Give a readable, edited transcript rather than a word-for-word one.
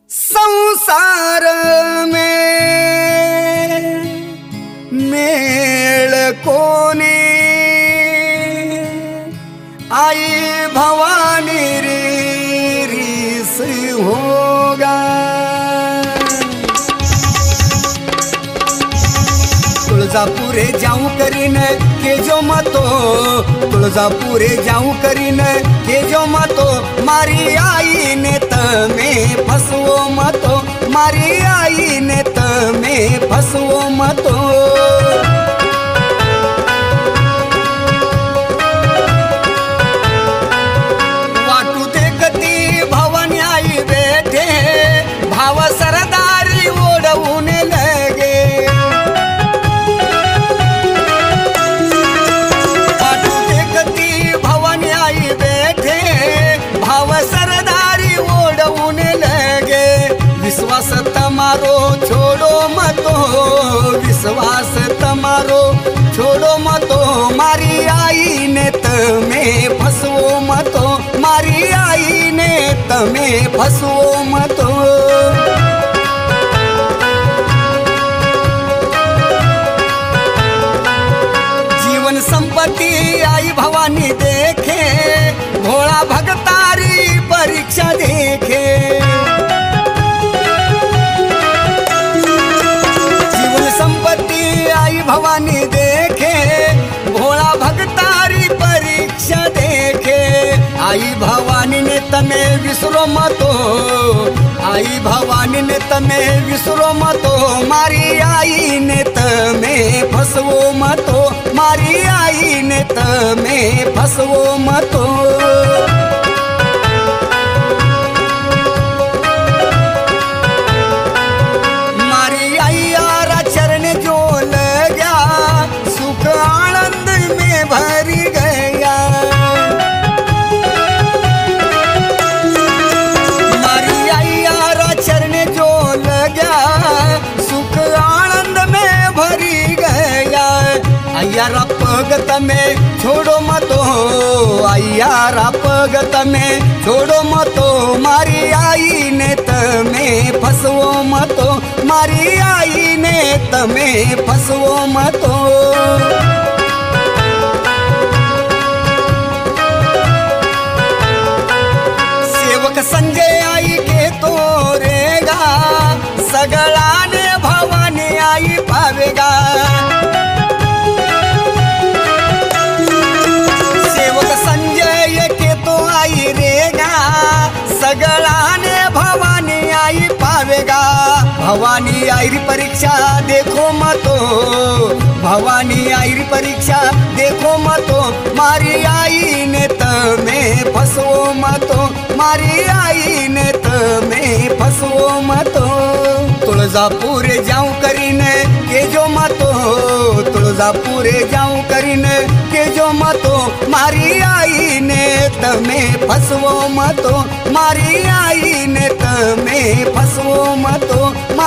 संसार में मेल कोने आई भवानी रीस होगा। तुळजापुरे जाऊं करीन के जो मतो, तुळजापुरे जाऊं करीन के जो मतो, मारी आई ने तमे फसवो मतो, मारी आई ने तमे फसवो मतो। वाटू देखती भवानी आई बैठे, भाव सरदारी ओढवून लगे। विश्वास तमारो छोड़ो मतो, विश्वास तमारो छोड़ो मतो, मारी आई ने तमे फसवो मतो, मारी आई ने तमे फसवो मतो। जीवन संपत्ति आई भवानी देखे, भोला भगतारी परीक्षा देखे। भवानी देखे, भोला भगतारी परीक्षा देखे। आई भवानी ने तमे विसरो मतो, आई भवानी ने तमे विसरो मतो, मारी आई ने तमे फसवो मतो, मारी आई ने तमे फसवो मतो। मारी आई आरा चरण जो भरी गया, मारी आया चरण जो लगा, सुख आनंद में भरी गया। अय्यारा भगत में छोड़ो मतो, अय्यारा भगत में छोड़ो मतो, मारी आई ने तमे फसवो मतो, मारी आई ने तमे फसवो मतो। संजय आई के तोरेगा, सगळाने भवानी आई पावेगा। सेवक संजय के तो आई रेगा, सगळाने भवानी आई पावेगा। भवानी आई री परीक्षा देखो मतो, भवानी आई री परीक्षा देखो मतो, मारी आई ने तमे फसवो मतो, मारी आई ने तमे फसवो मतो। तुळजापुरे जाऊं करीन के जो मतो, तुळजापुरे जाऊं करीन के जो मतो, मारी आई ने तमे फसवो मतो, मारी आई ने तमे फसवो मतो,